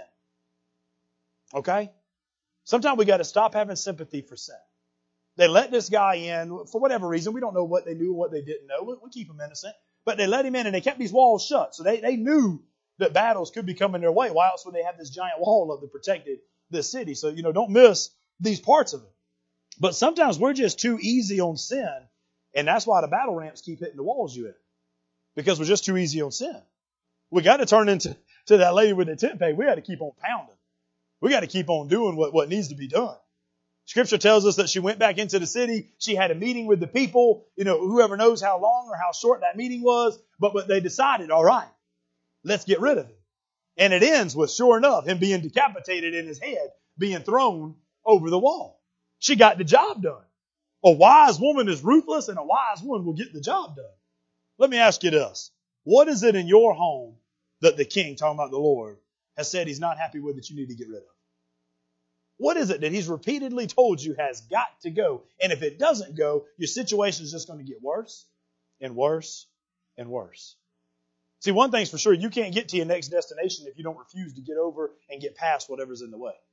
Okay? Sometimes we got to stop having sympathy for sin. They let this guy in for whatever reason. We don't know what they knew or what they didn't know. We, we keep him innocent. But they let him in, and they kept these walls shut. So they, they knew that battles could be coming their way. Why else would they have this giant wall up that protected this city? So, you know, don't miss these parts of it. But sometimes we're just too easy on sin, and that's why the battle ramps keep hitting the walls you in. Because we're just too easy on sin. We got to turn into to that lady with the tent peg. We got to keep on pounding. We got to keep on doing what, what needs to be done. Scripture tells us that she went back into the city. She had a meeting with the people. You know, whoever knows how long or how short that meeting was. But, but they decided, all right, let's get rid of him. And it ends with, sure enough, him being decapitated and his head being thrown over the wall. She got the job done. A wise woman is ruthless, and a wise one will get the job done. Let me ask you this. What is it in your home that the king, talking about the Lord, has said he's not happy with that you need to get rid of? What is it that he's repeatedly told you has got to go? And if it doesn't go, your situation is just going to get worse and worse and worse. See, one thing's for sure, you can't get to your next destination if you don't refuse to get over and get past whatever's in the way.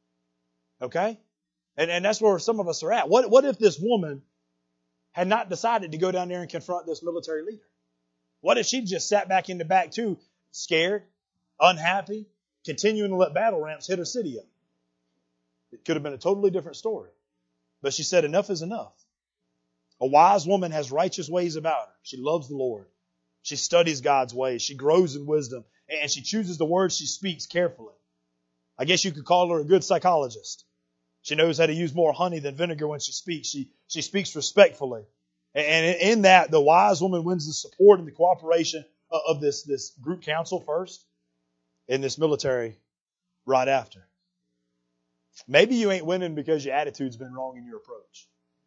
Okay? And, and that's where some of us are at. What, what if this woman had not decided to go down there and confront this military leader? What if she just sat back in the back too, scared, unhappy, continuing to let battle ramps hit her city up? It could have been a totally different story. But she said, enough is enough. A wise woman has righteous ways about her. She loves the Lord. She studies God's ways. She grows in wisdom. And she chooses the words she speaks carefully. I guess you could call her a good psychologist. She knows how to use more honey than vinegar when she speaks. She, she speaks respectfully. And in that, the wise woman wins the support and the cooperation of this, this group council first and this military right after. Maybe you ain't winning because your attitude's been wrong in your approach.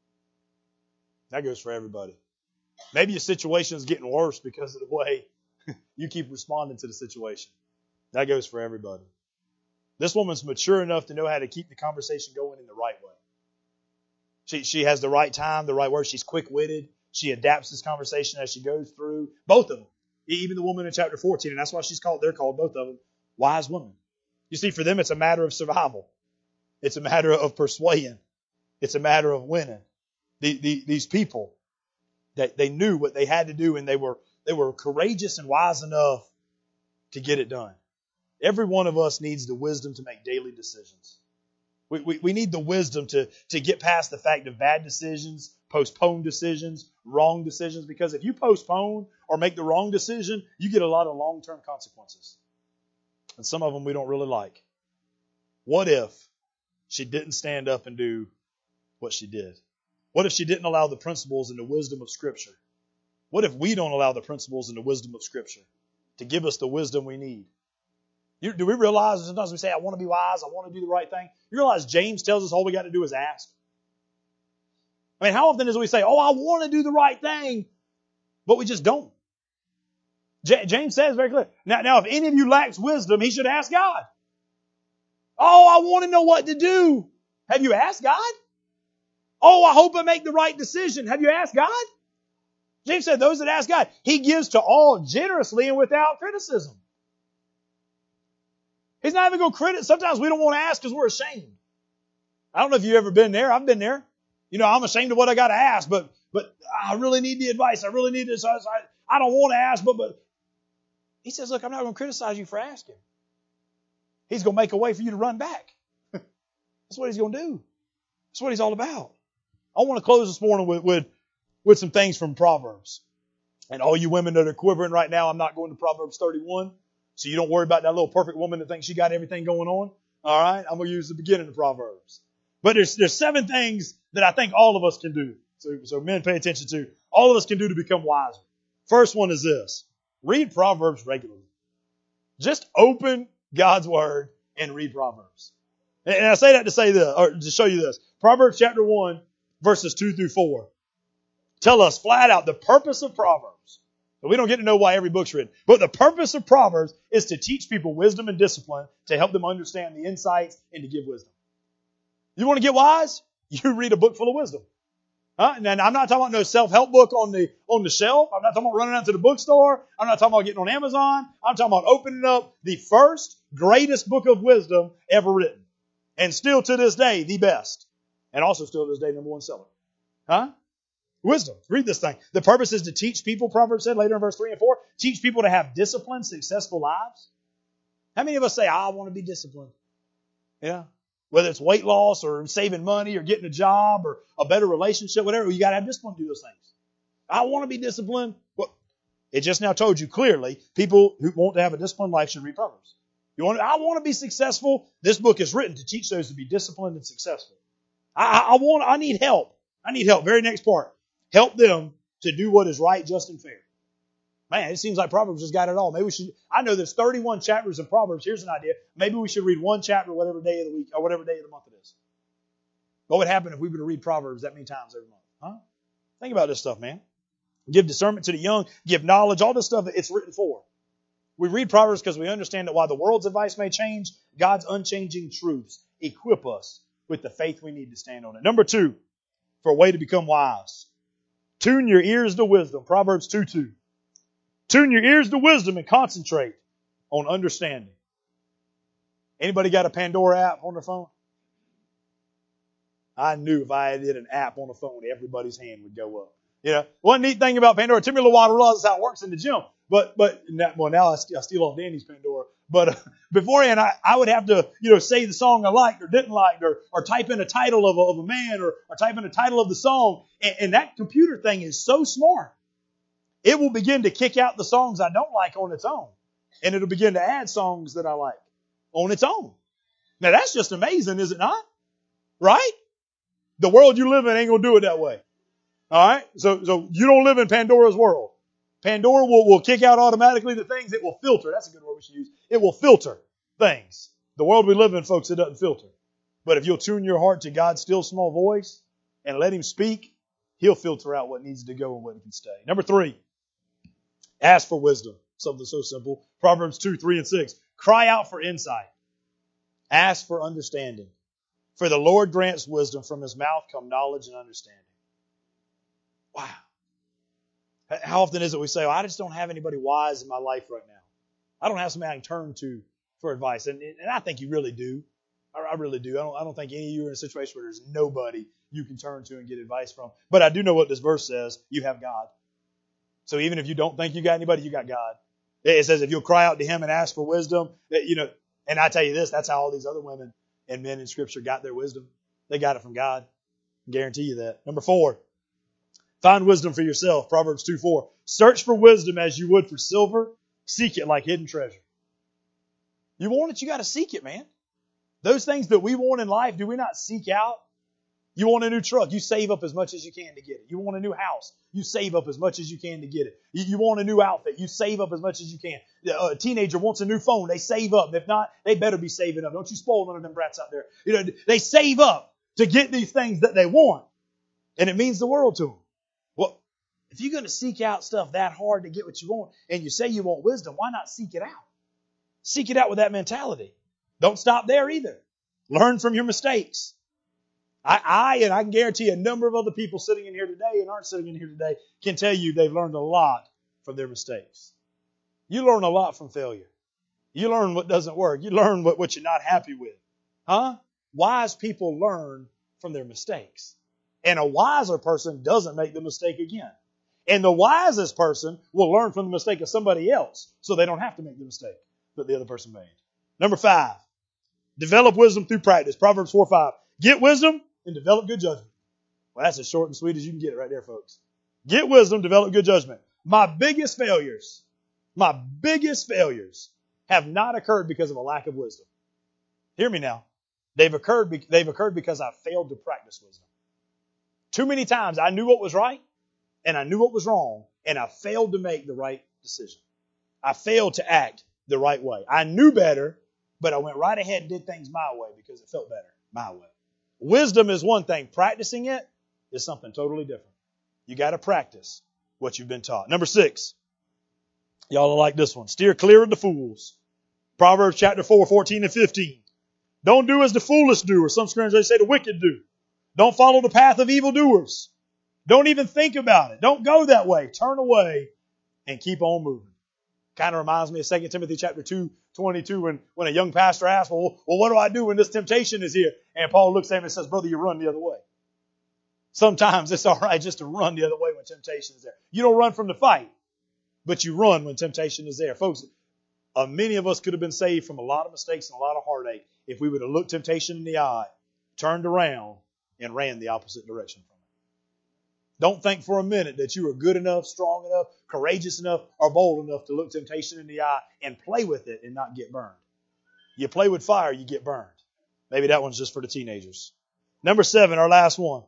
That goes for everybody. Maybe your situation is getting worse because of the way you keep responding to the situation. That goes for everybody. This woman's mature enough to know how to keep the conversation going in the right way. She, she has the right time, the right words. She's quick-witted. She adapts this conversation as she goes through. Both of them. Even the woman in chapter fourteen, and that's why she's called, they're called, both of them, wise women. You see, for them, it's a matter of survival. It's a matter of persuading. It's a matter of winning. The, the, these people, that they knew what they had to do, and they were they were courageous and wise enough to get it done. Every one of us needs the wisdom to make daily decisions. We, we, we need the wisdom to, to get past the fact of bad decisions, postpone decisions, wrong decisions, because if you postpone or make the wrong decision, you get a lot of long-term consequences. And some of them we don't really like. What if she didn't stand up and do what she did? What if she didn't allow the principles and the wisdom of Scripture? What if we don't allow the principles and the wisdom of Scripture to give us the wisdom we need? You, do we realize that sometimes we say, I want to be wise, I want to do the right thing? You realize James tells us all we got to do is ask? I mean, how often is it we say, oh, I want to do the right thing, but we just don't? J- James says very clear. Now, now, if any of you lacks wisdom, he should ask God. Oh, I want to know what to do. Have you asked God? Oh, I hope I make the right decision. Have you asked God? James said, those that ask God, He gives to all generously and without criticism. He's not even going to criticize. Sometimes we don't want to ask because we're ashamed. I don't know if you've ever been there. I've been there. You know, I'm ashamed of what I got to ask, but but I really need the advice. I really need this. I, I don't want to ask, but but He says, look, I'm not going to criticize you for asking. He's going to make a way for you to run back. That's what He's going to do. That's what He's all about. I want to close this morning with, with, with some things from Proverbs. And all you women that are quivering right now, I'm not going to Proverbs thirty-one. So you don't worry about that little perfect woman that thinks she got everything going on. All right. I'm going to use the beginning of Proverbs. But there's, there's seven things that I think all of us can do. So, so men pay attention to. All of us can do to become wiser. First one is this. Read Proverbs regularly. Just open God's Word and read Proverbs. And I say that to say this, or to show you this. Proverbs chapter one, verses two through four. Tell us flat out the purpose of Proverbs. We don't get to know why every book's written. But the purpose of Proverbs is to teach people wisdom and discipline, to help them understand the insights and to give wisdom. You want to get wise? You read a book full of wisdom. Huh? And I'm not talking about no self-help book on the on the shelf. I'm not talking about running out to the bookstore. I'm not talking about getting on Amazon. I'm talking about opening up the first, greatest book of wisdom ever written. And still to this day, the best. And also still to this day, number one seller. Huh? Wisdom. Read this thing. The purpose is to teach people, Proverbs said later in verse three and four, teach people to have disciplined, successful lives. How many of us say, I want to be disciplined? Yeah. Whether it's weight loss or saving money or getting a job or a better relationship, whatever, you got to have discipline to do those things. I want to be disciplined. Well, it just now told you clearly, people who want to have a disciplined life should read Proverbs. You want? I want to be successful. This book is written to teach those to be disciplined and successful. I, I want. I need help. I need help. Very next part. Help them to do what is right, just, and fair. Man, it seems like Proverbs has got it all. Maybe we should, I know there's thirty-one chapters in Proverbs. Here's an idea. Maybe we should read one chapter whatever day of the week or whatever day of the month it is. What would happen if we were to read Proverbs that many times every month? Huh? Think about this stuff, man. Give discernment to the young, give knowledge, all this stuff that it's written for. We read Proverbs because we understand that while the world's advice may change, God's unchanging truths equip us with the faith we need to stand on it. Number two, for a way to become wise. Tune your ears to wisdom. Proverbs two two. Tune your ears to wisdom and concentrate on understanding. Anybody got a Pandora app on their phone? I knew if I did an app on the phone, everybody's hand would go up. You know, one neat thing about Pandora, it took me a little while to realize how it works in the gym. But, but, well, now I steal, I steal off Danny's Pandora. But uh, beforehand, I, I would have to, you know, say the song I liked or didn't like, or, or type in a title of a, of a man, or, or type in a title of the song. And, and that computer thing is so smart. It will begin to kick out the songs I don't like on its own. And it'll begin to add songs that I like on its own. Now that's just amazing, is it not? Right? The world you live in ain't going to do it that way. All right? So, so you don't live in Pandora's world. Pandora will, will kick out automatically the things. It will filter. That's a good word we should use. It will filter things. The world we live in, folks, it doesn't filter. But if you'll tune your heart to God's still small voice and let Him speak, He'll filter out what needs to go and what can stay. Number three, ask for wisdom. Something so simple. Proverbs two, three, and six. Cry out for insight. Ask for understanding. For the Lord grants wisdom. From His mouth come knowledge and understanding. Wow. How often is it we say, oh, I just don't have anybody wise in my life right now. I don't have somebody I can turn to for advice. And, and I think you really do. I, I really do. I don't, I don't think any of you are in a situation where there's nobody you can turn to and get advice from. But I do know what this verse says. You have God. So even if you don't think you got anybody, you got God. It says if you'll cry out to Him and ask for wisdom, that, you know, and I tell you this, that's how all these other women and men in Scripture got their wisdom. They got it from God. I guarantee you that. Number four. Find wisdom for yourself. Proverbs two four. Search for wisdom as you would for silver. Seek it like hidden treasure. You want it, you got to seek it, man. Those things that we want in life, do we not seek out? You want a new truck, you save up as much as you can to get it. You want a new house, you save up as much as you can to get it. You, you want a new outfit, you save up as much as you can. A teenager wants a new phone, they save up. If not, they better be saving up. Don't you spoil none of them brats out there. You know, they save up to get these things that they want. And it means the world to them. Well, if you're going to seek out stuff that hard to get what you want, and you say you want wisdom, why not seek it out? Seek it out with that mentality. Don't stop there either. Learn from your mistakes. I, I, and I can guarantee a number of other people sitting in here today and aren't sitting in here today can tell you they've learned a lot from their mistakes. You learn a lot from failure. You learn what doesn't work. You learn what, what you're not happy with. Huh? Wise people learn from their mistakes. And a wiser person doesn't make the mistake again. And the wisest person will learn from the mistake of somebody else so they don't have to make the mistake that the other person made. Number five, develop wisdom through practice. Proverbs four five. Get wisdom and develop good judgment. Well, that's as short and sweet as you can get it right there, folks. Get wisdom, develop good judgment. My biggest failures, my biggest failures have not occurred because of a lack of wisdom. Hear me now. They've occurred, they've occurred because I failed to practice wisdom. Too many times I knew what was right and I knew what was wrong, and I failed to make the right decision. I failed to act the right way. I knew better, but I went right ahead and did things my way because it felt better my way. Wisdom is one thing. Practicing it is something totally different. You got to practice what you've been taught. Number six. Y'all will like this one. Steer clear of the fools. Proverbs chapter four, fourteen and fifteen. Don't do as the foolish do, or some translations say the wicked do. Don't follow the path of evildoers. Don't even think about it. Don't go that way. Turn away and keep on moving. Kind of reminds me of Second Timothy chapter two, twenty-two, when, when a young pastor asks, well, well, what do I do when this temptation is here? And Paul looks at him and says, brother, you run the other way. Sometimes it's all right just to run the other way when temptation is there. You don't run from the fight, but you run when temptation is there. Folks, uh, many of us could have been saved from a lot of mistakes and a lot of heartache if we would have looked temptation in the eye, turned around, and ran the opposite direction from it. Don't think for a minute that you are good enough, strong enough, courageous enough, or bold enough to look temptation in the eye and play with it and not get burned. You play with fire, you get burned. Maybe that one's just for the teenagers. Number seven, our last one.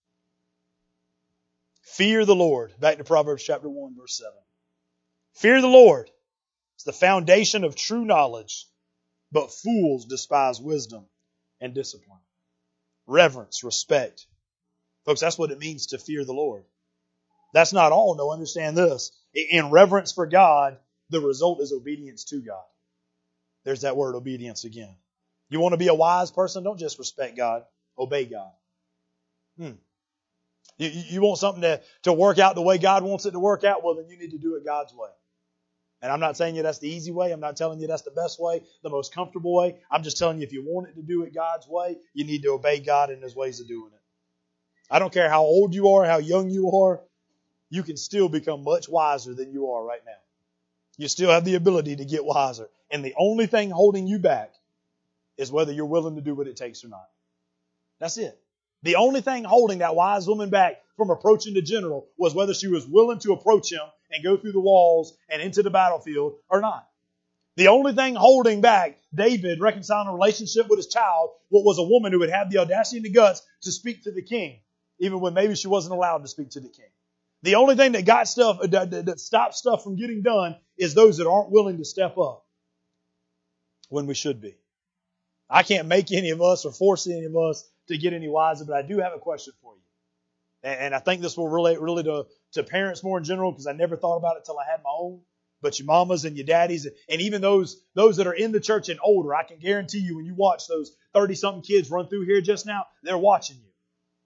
Fear the Lord. Back to Proverbs chapter one, verse seven. Fear the Lord. It's the foundation of true knowledge, but fools despise wisdom and discipline. Reverence, respect. Folks, that's what it means to fear the Lord. That's not all, no, understand this. In reverence for God, the result is obedience to God. There's that word, obedience again. You want to be a wise person? Don't just respect God. Obey God. Hmm. You, you want something to, to work out the way God wants it to work out? Well, then you need to do it God's way. And I'm not saying you that's the easy way. I'm not telling you that's the best way, the most comfortable way. I'm just telling you if you want it to do it God's way, you need to obey God in His ways of doing it. I don't care how old you are, how young you are, you can still become much wiser than you are right now. You still have the ability to get wiser. And the only thing holding you back is whether you're willing to do what it takes or not. That's it. The only thing holding that wise woman back from approaching the general was whether she was willing to approach him and go through the walls and into the battlefield or not. The only thing holding back David reconciling a relationship with his child was a woman who would have the audacity and the guts to speak to the king, even when maybe she wasn't allowed to speak to the king. The only thing that got stuff, that, that, that stops stuff from getting done is those that aren't willing to step up when we should be. I can't make any of us or force any of us to get any wiser, but I do have a question for you. And, and I think this will relate really to, to parents more in general, because I never thought about it till I had my own. But your mamas and your daddies, and even those, those that are in the church and older, I can guarantee you when you watch those thirty-something kids run through here just now, they're watching you.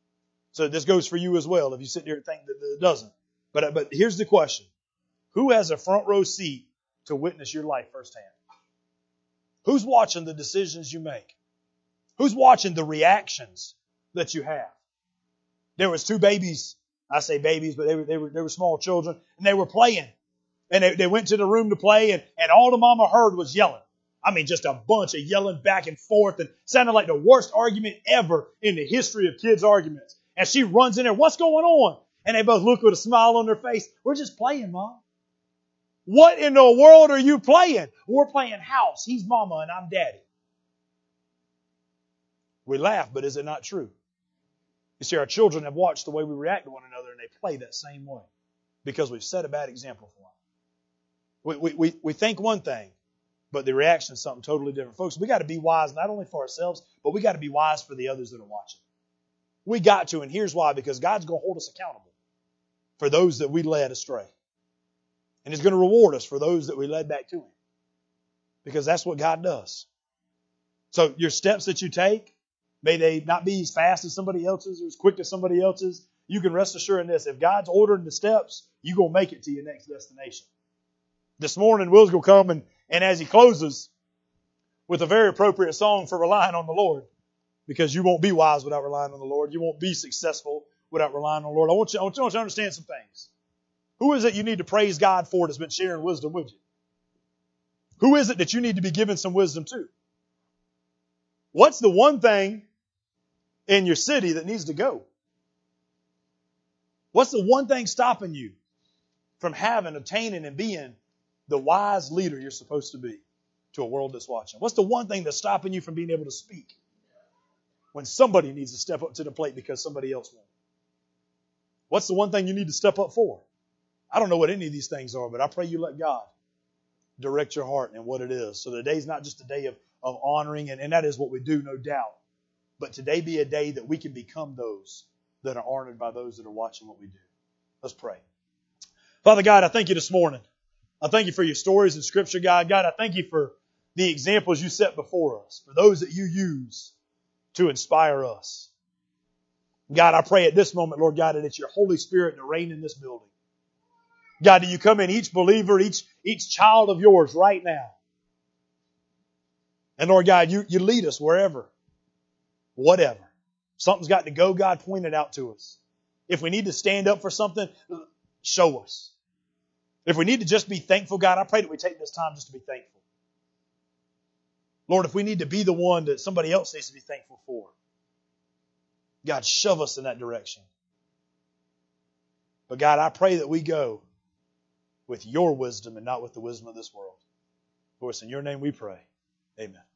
So this goes for you as well, if you sit there and think that it doesn't. But, but here's the question. Who has a front row seat to witness your life firsthand? Who's watching the decisions you make? Who's watching the reactions that you have? There was two babies. I say babies, but they were, they were, they were small children, and they were playing. And they, they went to the room to play, and, and all the mama heard was yelling. I mean, just a bunch of yelling back and forth, and sounded like the worst argument ever in the history of kids' arguments. And she runs in there, what's going on? And they both look with a smile on their face. We're just playing, Mom. What in the world are you playing? We're playing house. He's mama and I'm daddy. We laugh, but is it not true? You see, our children have watched the way we react to one another, and they play that same way because we've set a bad example for them. We, we, we, we think one thing, but the reaction is something totally different. Folks, we got to be wise not only for ourselves, but we got to be wise for the others that are watching. We got to, and here's why, because God's going to hold us accountable for those that we led astray. And He's going to reward us for those that we led back to Him. Because that's what God does. So your steps that you take, May they not be as fast as somebody else's or as quick as somebody else's. You can rest assured in this. If God's ordering the steps, you're going to make it to your next destination. This morning, Will's going to come, and, and as he closes with a very appropriate song for relying on the Lord, because you won't be wise without relying on the Lord. You won't be successful without relying on the Lord. I want you, I want you to understand some things. Who is it you need to praise God for that's been sharing wisdom with you? Who is it that you need to be giving some wisdom to? What's the one thing in your city that needs to go? What's the one thing stopping you from having, obtaining, and being the wise leader you're supposed to be to a world that's watching? What's the one thing that's stopping you from being able to speak when somebody needs to step up to the plate because somebody else won't? What's the one thing you need to step up for? I don't know what any of these things are, but I pray you let God direct your heart in what it is. So today's not just a day of, of honoring, and, and that is what we do, no doubt. But today be a day that we can become those that are honored by those that are watching what we do. Let's pray. Father God, I thank you this morning. I thank you for your stories in Scripture, God. God, I thank you for the examples you set before us, for those that you use to inspire us. God, I pray at this moment, Lord God, that it's your Holy Spirit to reign in this building. God, that you come in each believer, each, each child of yours right now. And Lord God, you, you lead us wherever, whatever. Something's got to go, God, point it out to us. If we need to stand up for something, show us. If we need to just be thankful, God, I pray that we take this time just to be thankful. Lord, if we need to be the one that somebody else needs to be thankful for, God, shove us in that direction. But God, I pray that we go with your wisdom and not with the wisdom of this world. For it's in your name we pray. Amen.